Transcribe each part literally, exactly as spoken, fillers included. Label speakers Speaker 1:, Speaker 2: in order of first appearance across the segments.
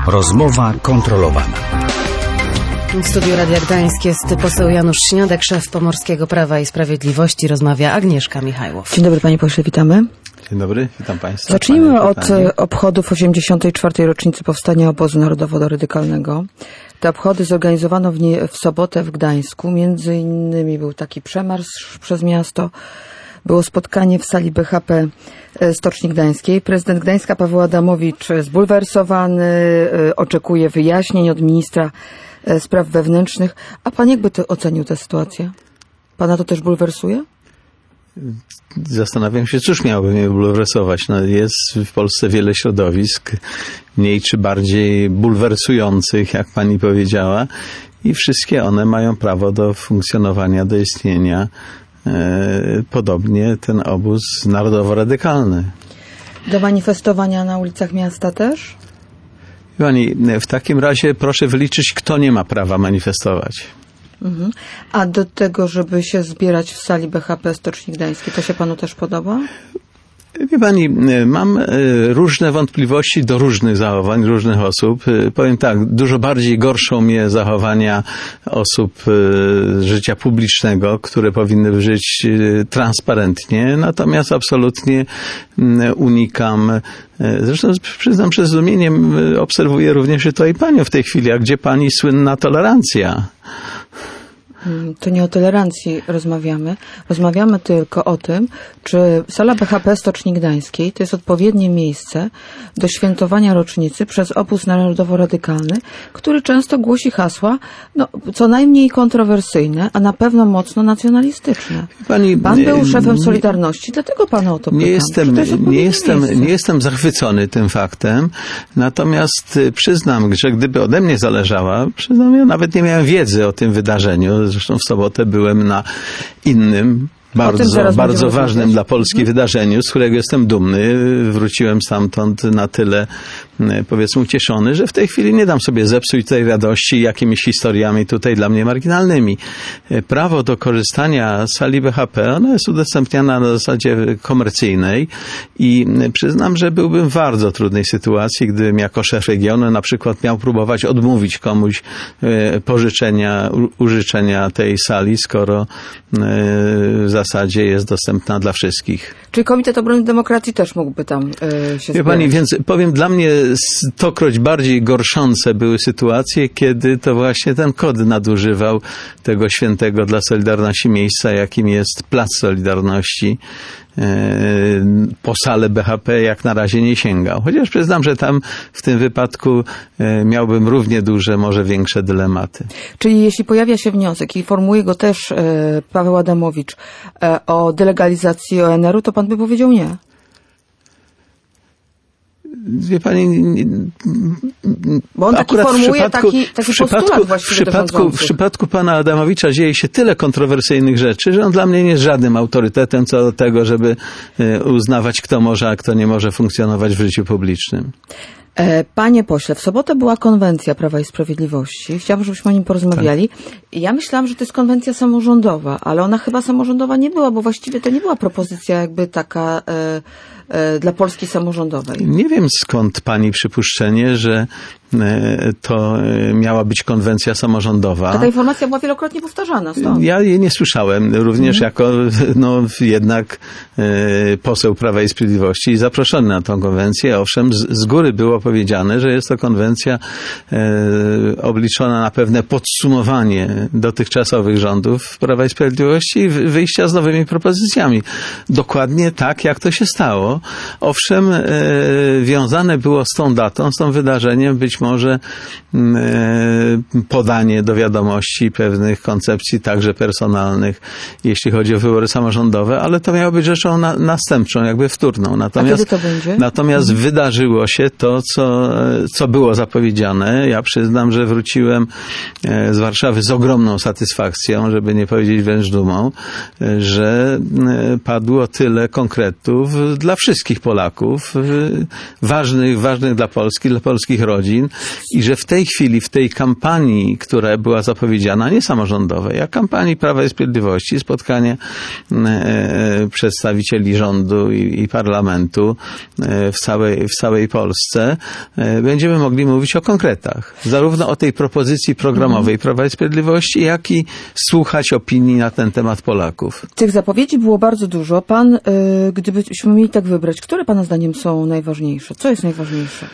Speaker 1: Rozmowa kontrolowana.
Speaker 2: W studiu Radia Gdańsk jest poseł Janusz Śniadek, szef Pomorskiego Prawa i Sprawiedliwości. Rozmawia Agnieszka Michajłow.
Speaker 3: Dzień dobry, panie pośle, witamy.
Speaker 4: Dzień dobry, witam państwa.
Speaker 3: Zacznijmy od obchodów osiemdziesiątej czwartej rocznicy powstania Obozu Narodowo-Radykalnego. Te obchody zorganizowano w, nie, w sobotę w Gdańsku. Między innymi był taki przemarsz przez miasto. Było spotkanie w sali B H P Stoczni Gdańskiej. Prezydent Gdańska Paweł Adamowicz zbulwersowany, oczekuje wyjaśnień od ministra spraw wewnętrznych. A pan jakby to ocenił tę sytuację? Pana to też bulwersuje?
Speaker 4: Zastanawiam się, cóż miałoby mnie bulwersować. No, jest w Polsce wiele środowisk, mniej czy bardziej bulwersujących, jak pani powiedziała, i wszystkie one mają prawo do funkcjonowania, do istnienia. E, podobnie ten obóz narodowo-radykalny.
Speaker 3: Do manifestowania na ulicach miasta też?
Speaker 4: Pani, w takim razie proszę wyliczyć, kto nie ma prawa manifestować.
Speaker 3: Mhm. A do tego, żeby się zbierać w sali B H P Stoczni Gdańskiej, to się panu też podoba?
Speaker 4: Wie pani, mam różne wątpliwości do różnych zachowań, różnych osób. Powiem tak, dużo bardziej gorszą mnie zachowania osób z życia publicznego, które powinny żyć transparentnie, natomiast absolutnie unikam. Zresztą przyznam, że z zdumieniem obserwuję również i to i panią w tej chwili, a gdzie pani słynna tolerancja?
Speaker 3: To nie o tolerancji rozmawiamy. Rozmawiamy tylko o tym, czy sala B H P Stoczni Gdańskiej to jest odpowiednie miejsce do świętowania rocznicy przez obóz narodowo-radykalny, który często głosi hasła, no, co najmniej kontrowersyjne, a na pewno mocno nacjonalistyczne.
Speaker 4: Pani,
Speaker 3: pan był szefem Solidarności, dlatego pana o to pytam.
Speaker 4: Nie jestem, nie jestem, nie jestem zachwycony tym faktem, natomiast przyznam, że gdyby ode mnie zależała, przyznam, ja nawet nie miałem wiedzy o tym wydarzeniu. Zresztą w sobotę byłem na innym, bardzo, bardzo ważnym dla Polski hmm. wydarzeniu, z którego jestem dumny. Wróciłem stamtąd na tyle, powiedzmy, ucieszony, że w tej chwili nie dam sobie zepsuć tej radości jakimiś historiami tutaj dla mnie marginalnymi. Prawo do korzystania z sali B H P, ona jest udostępniana na zasadzie komercyjnej i przyznam, że byłbym w bardzo trudnej sytuacji, gdybym jako szef regionu na przykład miał próbować odmówić komuś pożyczenia, użyczenia tej sali, skoro w zasadzie jest dostępna dla wszystkich.
Speaker 3: Czyli Komitet Obrony Demokracji też mógłby tam y, się
Speaker 4: Wie pani, więc powiem, dla mnie stokroć bardziej gorszące były sytuacje, kiedy to właśnie ten kod nadużywał tego świętego dla Solidarności miejsca, jakim jest Plac Solidarności. Po salę B H P jak na razie nie sięgał. Chociaż przyznam, że tam w tym wypadku miałbym równie duże, może większe dylematy.
Speaker 3: Czyli jeśli pojawia się wniosek i formułuje go też Paweł Adamowicz o delegalizacji O N R u, to pan by powiedział nie?
Speaker 4: Wie pani,
Speaker 3: bo on taki formułuje taki, taki
Speaker 4: w przypadku, w przypadku, w przypadku pana Adamowicza dzieje się tyle kontrowersyjnych rzeczy, że on dla mnie nie jest żadnym autorytetem co do tego, żeby uznawać, kto może, a kto nie może funkcjonować w życiu publicznym.
Speaker 3: Panie pośle, w sobotę była konwencja Prawa i Sprawiedliwości. Chciałabym, żebyśmy o nim porozmawiali. Tak. Ja myślałam, że to jest konwencja samorządowa, ale ona chyba samorządowa nie była, bo właściwie to nie była propozycja jakby taka e, e, dla Polski samorządowej.
Speaker 4: Nie wiem, skąd pani przypuszczenie, że e, to miała być konwencja samorządowa.
Speaker 3: Taka informacja była wielokrotnie powtarzana stąd.
Speaker 4: Ja jej nie słyszałem, również mm. jako no, jednak e, poseł Prawa i Sprawiedliwości zaproszony na tę konwencję. Owszem, z, z góry było powiedziane, że jest to konwencja e, obliczona na pewne podsumowanie dotychczasowych rządów Prawa i Sprawiedliwości i wyjścia z nowymi propozycjami. Dokładnie tak, jak to się stało. Owszem, e, wiązane było z tą datą, z tym wydarzeniem być może e, podanie do wiadomości pewnych koncepcji, także personalnych, jeśli chodzi o wybory samorządowe, ale to miało być rzeczą na, następczą, jakby wtórną. Natomiast,
Speaker 3: A kiedy to będzie?
Speaker 4: Natomiast mhm. wydarzyło się to, co, co było zapowiedziane. Ja przyznam, że wróciłem z Warszawy z ogromną satysfakcją, żeby nie powiedzieć wręcz dumą, że padło tyle konkretów dla wszystkich Polaków, ważnych, ważnych dla Polski, dla polskich rodzin, urodzin i że w tej chwili, w tej kampanii, która była zapowiedziana, nie samorządowej, a kampanii Prawa i Sprawiedliwości, spotkanie e, przedstawicieli rządu i, i parlamentu e, w całej, w całej Polsce, e, będziemy mogli mówić o konkretach. Zarówno o tej propozycji programowej Prawa i Sprawiedliwości, jak i słuchać opinii na ten temat Polaków.
Speaker 3: Tych zapowiedzi było bardzo dużo. Pan, y, gdybyśmy mieli tak wybrać, które pana zdaniem są najważniejsze? Co jest najważniejsze?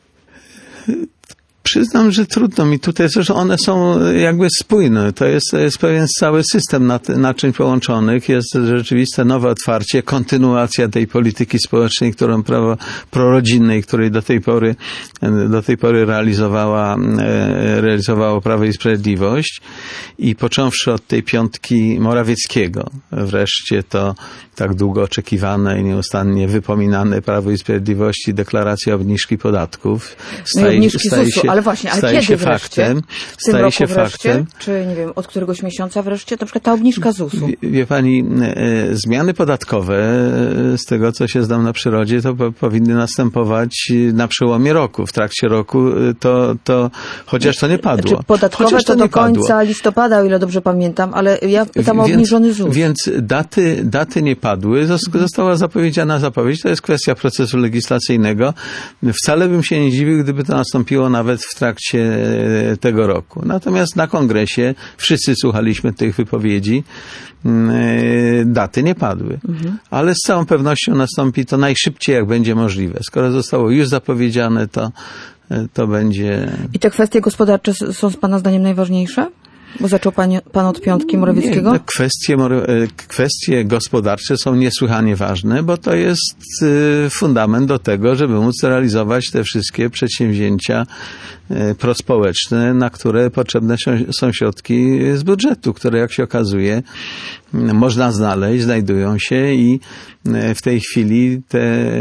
Speaker 4: Przyznam, że trudno mi tutaj, zresztą one są jakby spójne. To jest, jest pewien cały system naczyń połączonych. Jest rzeczywiste nowe otwarcie, kontynuacja tej polityki społecznej, którą prawo prorodzinnej, której do tej pory, do tej pory realizowała, realizowało Prawo i Sprawiedliwość. I począwszy od tej piątki Morawieckiego, wreszcie to tak długo oczekiwane i nieustannie wypominane Prawo i Sprawiedliwości, deklaracja obniżki podatków staje,
Speaker 3: no
Speaker 4: staje się,
Speaker 3: ale właśnie, ale
Speaker 4: staje
Speaker 3: kiedy
Speaker 4: się
Speaker 3: wreszcie?
Speaker 4: faktem.
Speaker 3: W tym
Speaker 4: staje
Speaker 3: roku
Speaker 4: się
Speaker 3: wreszcie?
Speaker 4: faktem.
Speaker 3: Czy nie wiem, od któregoś miesiąca wreszcie? Na przykład ta obniżka Z U S u.
Speaker 4: Wie, wie pani, e, zmiany podatkowe, e, z tego co się znam na przyrodzie, to po, powinny następować na przełomie roku. W trakcie roku e, to, to chociaż to nie padło.
Speaker 3: Znaczy, podatkowe
Speaker 4: chociaż
Speaker 3: to,
Speaker 4: to
Speaker 3: do
Speaker 4: nie padło.
Speaker 3: końca listopada, o ile dobrze pamiętam, ale ja pytam o
Speaker 4: Więc-
Speaker 3: obniżony Z U S.
Speaker 4: Więc daty, daty nie padły. Zos- Została zapowiedziana zapowiedź. To jest kwestia procesu legislacyjnego. Wcale bym się nie dziwił, gdyby to nastąpiło nawet w trakcie e, tego roku. Natomiast na kongresie wszyscy słuchaliśmy tych wypowiedzi. Mm, e, Daty nie padły. Ale z całą pewnością nastąpi to najszybciej, jak będzie możliwe. Skoro zostało już zapowiedziane, to, e, to będzie...
Speaker 3: I te kwestie gospodarcze s- są z pana zdaniem najważniejsze? Bo zaczął pan, pan od piątki Morawieckiego?
Speaker 4: Nie, te kwestie, more- e, kwestie gospodarcze są niesłychanie ważne, bo to jest e, fundament do tego, żeby móc realizować te wszystkie przedsięwzięcia e, prospołeczne, na które potrzebne są, są środki z budżetu, które jak się okazuje m, można znaleźć, znajdują się i e, w tej chwili te,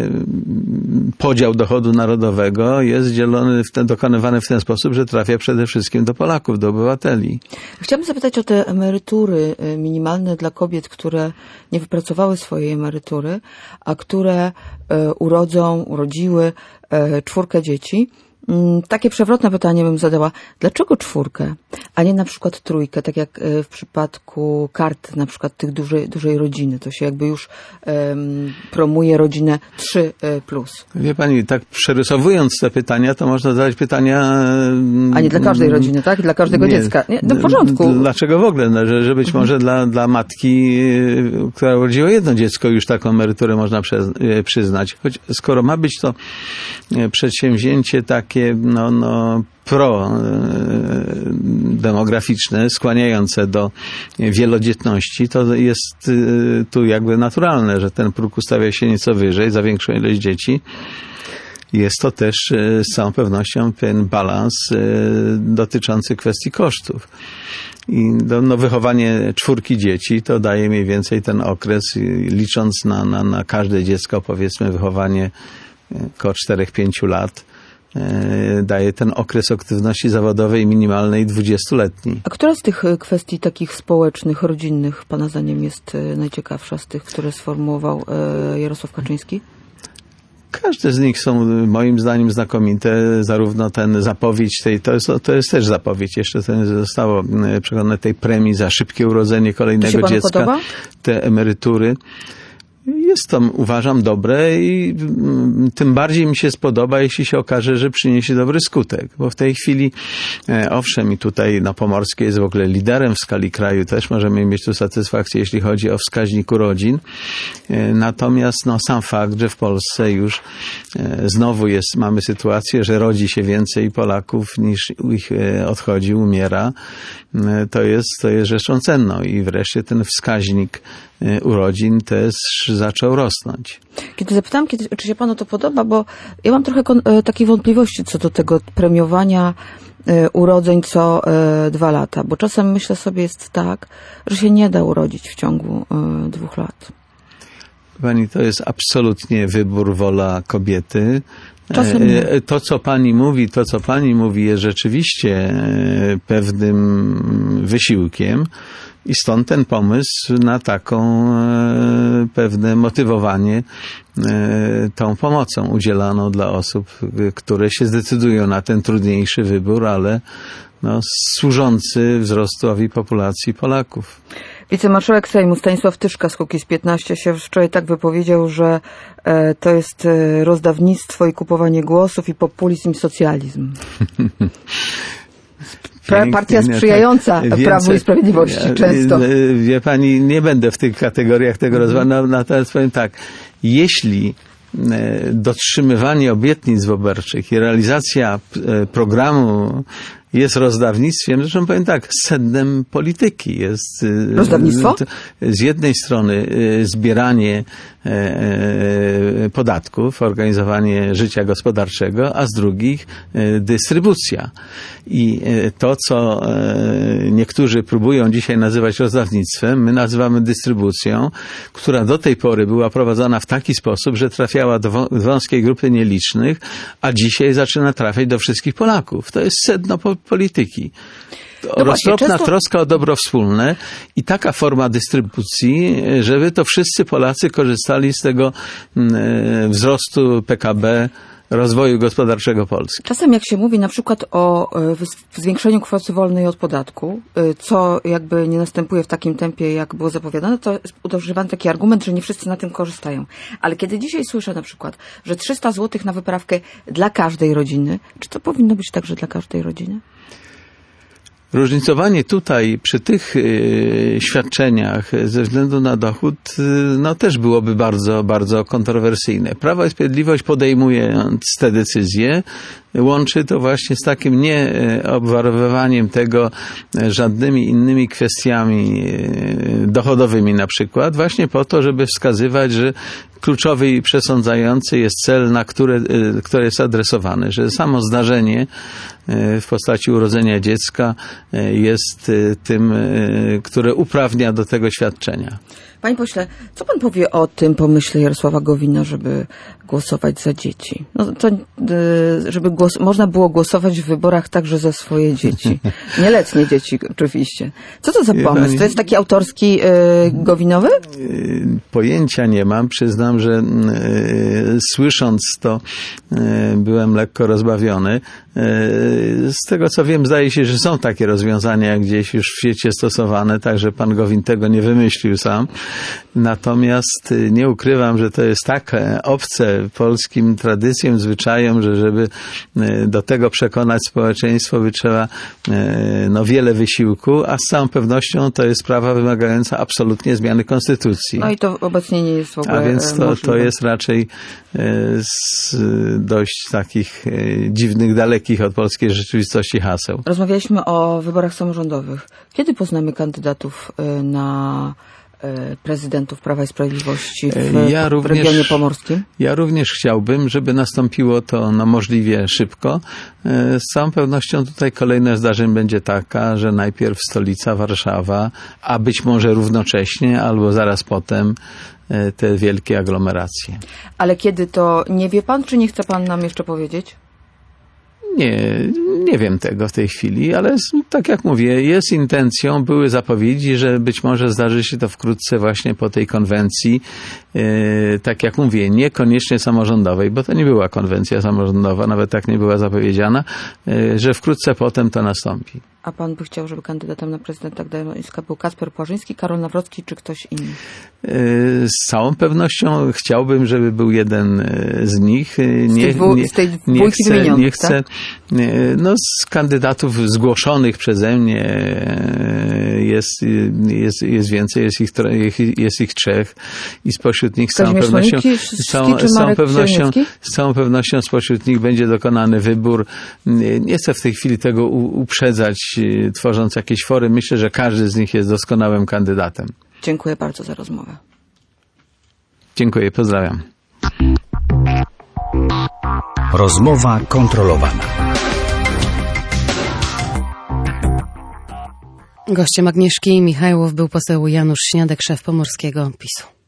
Speaker 4: m, podział dochodu narodowego jest dzielony, w ten, dokonywany w ten sposób, że trafia przede wszystkim do Polaków, do obywateli.
Speaker 3: Chciałabym zapytać o te emerytury y, minimalne dla kobiet, które nie wypracowały swojej emerytury, a które y, urodzą, urodziły y, czwórkę dzieci. Mm, Takie przewrotne pytanie bym zadała. Dlaczego czwórkę, a nie na przykład trójkę, tak jak y, w przypadku kart na przykład tych dużej, dużej rodziny? To się jakby już um, promuje rodzinę trzy plus.
Speaker 4: Wie pani, tak przerysowując te pytania, to można zadać pytania...
Speaker 3: A nie dla każdej rodziny, tak? Dla każdego
Speaker 4: Nie.
Speaker 3: dziecka. Nie, no w porządku.
Speaker 4: Dlaczego w ogóle? No, że, że być może dla, dla matki, y, która urodziła jedno dziecko, już taką emeryturę można przez- y, przyznać. Choć skoro ma być to y, przedsięwzięcie takie, no, no pro-demograficzne, skłaniające do wielodzietności, to jest y, tu jakby naturalne, że ten próg ustawia się nieco wyżej za większą ilość dzieci. Jest to też e, z całą pewnością ten balans e, dotyczący kwestii kosztów. I do, no, wychowanie czwórki dzieci to daje mniej więcej ten okres, i licząc na, na, na każde dziecko, powiedzmy wychowanie e, około czterech pięciu lat, e, daje ten okres aktywności zawodowej minimalnej dwudziestoletniej.
Speaker 3: A która z tych y, kwestii takich społecznych, rodzinnych pana zdaniem jest y, najciekawsza z tych, które sformułował y, Jarosław Kaczyński?
Speaker 4: Każde z nich są moim zdaniem znakomite, zarówno ten zapowiedź tej, to jest, to jest też zapowiedź, jeszcze to zostało przekonane tej premii za szybkie urodzenie kolejnego
Speaker 3: To się panu
Speaker 4: dziecka,
Speaker 3: podoba?
Speaker 4: te emerytury. Jest to, uważam, dobre i mm, tym bardziej mi się spodoba, jeśli się okaże, że przyniesie dobry skutek. Bo w tej chwili, e, owszem, i tutaj na Pomorskie jest w ogóle liderem w skali kraju, też możemy mieć tu satysfakcję, jeśli chodzi o wskaźnik urodzin. E, natomiast no, sam fakt, że w Polsce już e, znowu jest, mamy sytuację, że rodzi się więcej Polaków niż ich e, odchodzi, umiera, e, to jest, to jest rzeczą cenną. I wreszcie ten wskaźnik e, urodzin też zaczął rosnąć.
Speaker 3: Kiedy zapytałam, kiedy, czy się panu to podoba, bo ja mam trochę kon, e, takiej wątpliwości co do tego premiowania e, urodzeń co e, dwa lata, bo czasem myślę sobie jest tak, że się nie da urodzić w ciągu e, dwóch lat.
Speaker 4: Pani, to jest absolutnie wybór, wola kobiety.
Speaker 3: Czasem nie.
Speaker 4: To, co pani mówi, to, co pani mówi, jest rzeczywiście pewnym wysiłkiem i stąd ten pomysł na taką pewne motywowanie tą pomocą udzielaną dla osób, które się zdecydują na ten trudniejszy wybór, ale no, służący wzrostowi populacji Polaków.
Speaker 3: Wicemarszałek Sejmu Stanisław Tyszka z Kukiz piętnaście się wczoraj tak wypowiedział, że e, to jest e, rozdawnictwo i kupowanie głosów i populizm i socjalizm. Pięknie, partia sprzyjająca tak, Prawu więcej, i Sprawiedliwości ja, często.
Speaker 4: Wie pani, nie będę w tych kategoriach tego mm. rozmawiał, natomiast powiem tak, jeśli dotrzymywanie obietnic wyborczych i realizacja programu jest rozdawnictwem, zresztą powiem tak, sednem polityki jest
Speaker 3: rozdawnictwo?
Speaker 4: Z jednej strony zbieranie podatków, organizowanie życia gospodarczego, a z drugiej dystrybucja. I to, co niektórzy próbują dzisiaj nazywać rozdawnictwem, my nazywamy dystrybucją, która do tej pory była prowadzona w taki sposób, że trafiała do wąskiej grupy nielicznych, a dzisiaj zaczyna trafiać do wszystkich Polaków. To jest sedno polityki. No roztropna często... troska o dobro wspólne i taka forma dystrybucji, żeby to wszyscy Polacy korzystali z tego wzrostu P K B, rozwoju gospodarczego Polski.
Speaker 3: Czasem jak się mówi na przykład o zwiększeniu kwoty wolnej od podatku, co jakby nie następuje w takim tempie, jak było zapowiadane, to jest używany taki argument, że nie wszyscy na tym korzystają. Ale kiedy dzisiaj słyszę na przykład, że trzysta złotych na wyprawkę dla każdej rodziny, czy to powinno być także dla każdej rodziny?
Speaker 4: Różnicowanie tutaj przy tych y, świadczeniach ze względu na dochód y, no też byłoby bardzo, bardzo kontrowersyjne. Prawo i Sprawiedliwość, podejmując te decyzje, łączy to właśnie z takim nieobwarowywaniem tego żadnymi innymi kwestiami dochodowymi na przykład, właśnie po to, żeby wskazywać, że kluczowy i przesądzający jest cel, na które, które jest adresowany, że samo zdarzenie w postaci urodzenia dziecka jest tym, które uprawnia do tego świadczenia.
Speaker 3: Panie pośle, co pan powie o tym pomyśle Jarosława Gowina, żeby głosować za dzieci? No to, żeby głos, można było głosować w wyborach także za swoje dzieci. Nieletnie dzieci oczywiście. Co to za pomysł? To jest taki autorski yy, Gowinowy?
Speaker 4: Pojęcia nie mam. Przyznam, że yy, słysząc to yy, byłem lekko rozbawiony. Z tego co wiem, zdaje się, że są takie rozwiązania gdzieś już w świecie stosowane, także pan Gowin tego nie wymyślił sam. Natomiast nie ukrywam, że to jest tak obce polskim tradycjom, zwyczajom, że żeby do tego przekonać społeczeństwo, by trzeba no, wiele wysiłku, a z całą pewnością to jest sprawa wymagająca absolutnie zmiany konstytucji.
Speaker 3: No i to obecnie nie jest w ogóle
Speaker 4: A więc to, to jest raczej z dość takich dziwnych, dalekich od polskiej rzeczywistości haseł.
Speaker 3: Rozmawialiśmy o wyborach samorządowych. Kiedy poznamy kandydatów na prezydentów Prawa i Sprawiedliwości w, ja również, w regionie pomorskim?
Speaker 4: Ja również chciałbym, żeby nastąpiło to no, możliwie szybko. Z całą pewnością tutaj kolejność zdarzeń będzie taka, że najpierw stolica Warszawa, a być może równocześnie albo zaraz potem te wielkie aglomeracje.
Speaker 3: Ale kiedy to nie wie pan, czy nie chce pan nam jeszcze powiedzieć?
Speaker 4: Nie, nie wiem tego w tej chwili, ale tak jak mówię, jest intencją, były zapowiedzi, że być może zdarzy się to wkrótce właśnie po tej konwencji, yy, tak jak mówię, niekoniecznie samorządowej, bo to nie była konwencja samorządowa, nawet tak nie była zapowiedziana, yy, że wkrótce potem to nastąpi.
Speaker 3: A pan by chciał, żeby kandydatem na prezydenta Gdańska był Kacper Płażyński, Karol Nawrocki czy ktoś inny?
Speaker 4: Yy, z całą pewnością chciałbym, żeby był jeden z nich. Nie,
Speaker 3: z tej, dwu,
Speaker 4: nie,
Speaker 3: z tej
Speaker 4: nie chcę, nie chcę
Speaker 3: tak?
Speaker 4: No, z kandydatów zgłoszonych przeze mnie jest, jest, jest więcej, jest ich, jest ich trzech i spośród nich z całą pewnością, z całą, z, całą pewnością, z całą pewnością spośród nich będzie dokonany wybór. Nie chcę w tej chwili tego uprzedzać, tworząc jakieś fory. Myślę, że każdy z nich jest doskonałym kandydatem.
Speaker 3: Dziękuję bardzo za rozmowę.
Speaker 4: Dziękuję, pozdrawiam.
Speaker 1: Rozmowa kontrolowana.
Speaker 2: Gościem Agnieszki Michajłow był poseł Janusz Śniadek, szef pomorskiego PiSu.